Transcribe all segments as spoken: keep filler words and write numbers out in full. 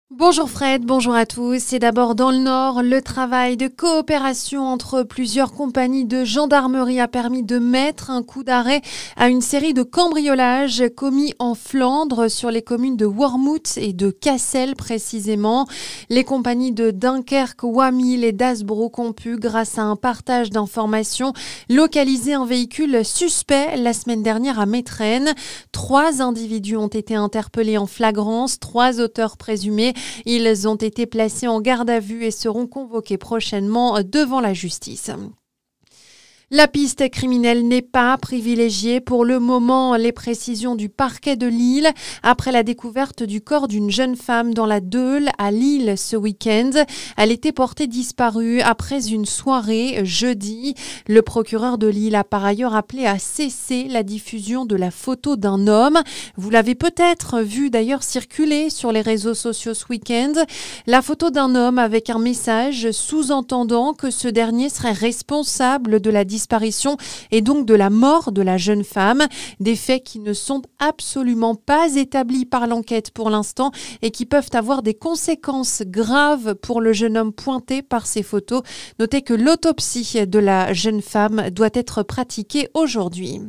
Bonjour Fred, bonjour à tous. C'est d'abord dans le Nord, le travail de coopération entre plusieurs compagnies de gendarmerie a permis de mettre un coup d'arrêt à une série de cambriolages commis en Flandre sur les communes de Wormhout et de Cassel précisément. Les compagnies de Dunkerque, Wamil et d'Asbrook ont pu, grâce à un partage d'informations, localiser un véhicule suspect la semaine dernière à Mettren. Trois individus ont été interpellés en flagrance, trois auteurs présumés. Ils ont été placés en garde à vue et seront convoqués prochainement devant la justice. La piste criminelle n'est pas privilégiée pour le moment. Les précisions du parquet de Lille après la découverte du corps d'une jeune femme dans la Deûle à Lille ce week-end. Elle était portée disparue après une soirée jeudi. Le procureur de Lille a par ailleurs appelé à cesser la diffusion de la photo d'un homme. Vous l'avez peut-être vu d'ailleurs circuler sur les réseaux sociaux ce week-end. La photo d'un homme avec un message sous-entendant que ce dernier serait responsable de la disparition disparition et donc de la mort de la jeune femme. Des faits qui ne sont absolument pas établis par l'enquête pour l'instant et qui peuvent avoir des conséquences graves pour le jeune homme pointé par ces photos. Notez que l'autopsie de la jeune femme doit être pratiquée aujourd'hui.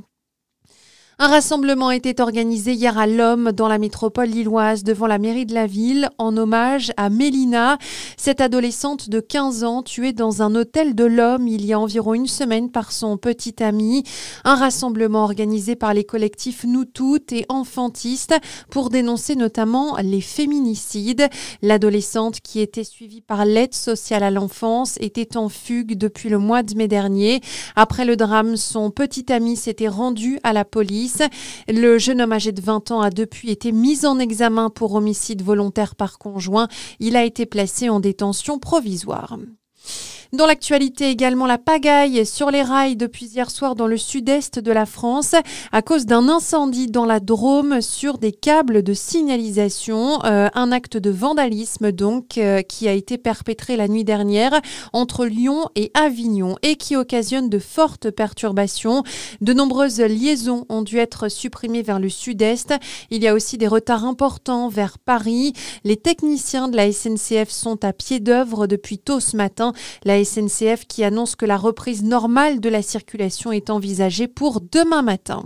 Un rassemblement était organisé hier à Lomme, dans la métropole lilloise, devant la mairie de la ville, en hommage à Mélina, cette adolescente de quinze ans tuée dans un hôtel de Lomme il y a environ une semaine par son petit ami. Un rassemblement organisé par les collectifs Nous Toutes et Enfantistes pour dénoncer notamment les féminicides. L'adolescente, qui était suivie par l'aide sociale à l'enfance, était en fugue depuis le mois de mai dernier. Après le drame, son petit ami s'était rendu à la police. Le jeune homme âgé de vingt ans a depuis été mis en examen pour homicide volontaire par conjoint. Il a été placé en détention provisoire. Dans l'actualité également, la pagaille sur les rails depuis hier soir dans le sud-est de la France à cause d'un incendie dans la Drôme sur des câbles de signalisation. Euh, un acte de vandalisme donc euh, qui a été perpétré la nuit dernière entre Lyon et Avignon et qui occasionne de fortes perturbations. De nombreuses liaisons ont dû être supprimées vers le sud-est. Il y a aussi des retards importants vers Paris. Les techniciens de la S N C F sont à pied d'œuvre depuis tôt ce matin. La S N C F qui annonce que la reprise normale de la circulation est envisagée pour demain matin.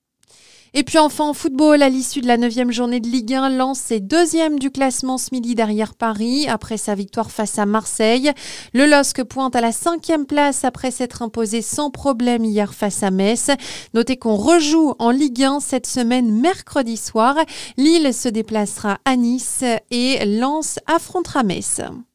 Et puis enfin en football, à l'issue de la neuvième journée de Ligue un, Lens est deuxième du classement ce midi derrière Paris après sa victoire face à Marseille. Le L O S C pointe à la cinquième place après s'être imposé sans problème hier face à Metz. Notez qu'on rejoue en Ligue un cette semaine mercredi soir. Lille se déplacera à Nice et Lens affrontera Metz.